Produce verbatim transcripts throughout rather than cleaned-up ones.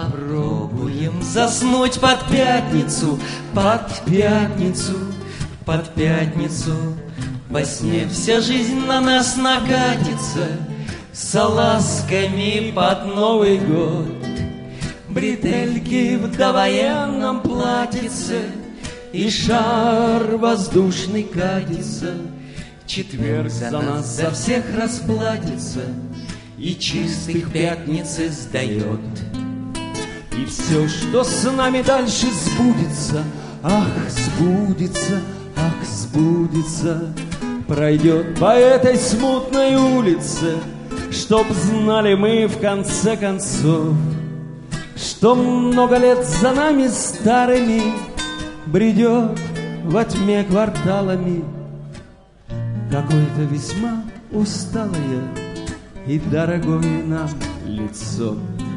Попробуем заснуть под пятницу, под пятницу, под пятницу. Во сне вся жизнь на нас накатится, с ласками под Новый год. Бретельки в довоенном платьице, и шар воздушный катится. Четверг за нас за всех расплатится, и чистых пятницы сдает. И все, что с нами дальше сбудется, ах, сбудется, ах, сбудется, пройдет по этой смутной улице, чтоб знали мы в конце концов, что много лет за нами старыми бредет во тьме кварталами какое-то весьма усталое и дорогое нам лицо.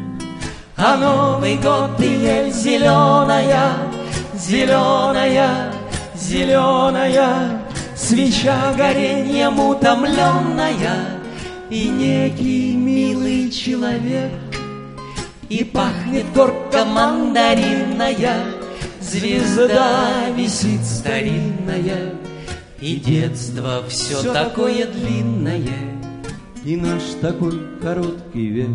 А Новый год и ель зеленая, зеленая, зеленая, свеча гореньем утомленная, и некий милый человек, и пахнет горка мандаринная, звезда висит старинная, и детство все, все такое длинное, и наш такой короткий век.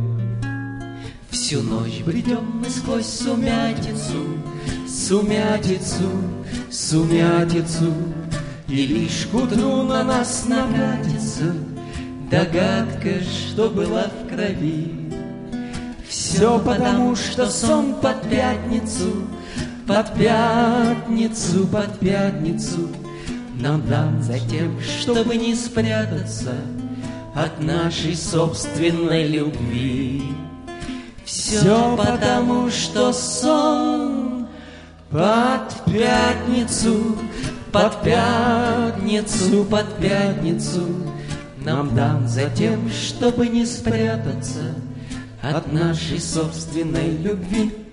Всю ночь бредем мы сквозь сумятицу, сумятицу, сумятицу, и лишь к утру на нас накатится догадка, что была в крови. Все потому, что сон под пятницу, под пятницу, под пятницу нам дан за тем, чтобы не спрятаться от нашей собственной любви. Все потому, что сон под пятницу, под пятницу, под пятницу нам дан за тем, чтобы не спрятаться от нашей собственной любви.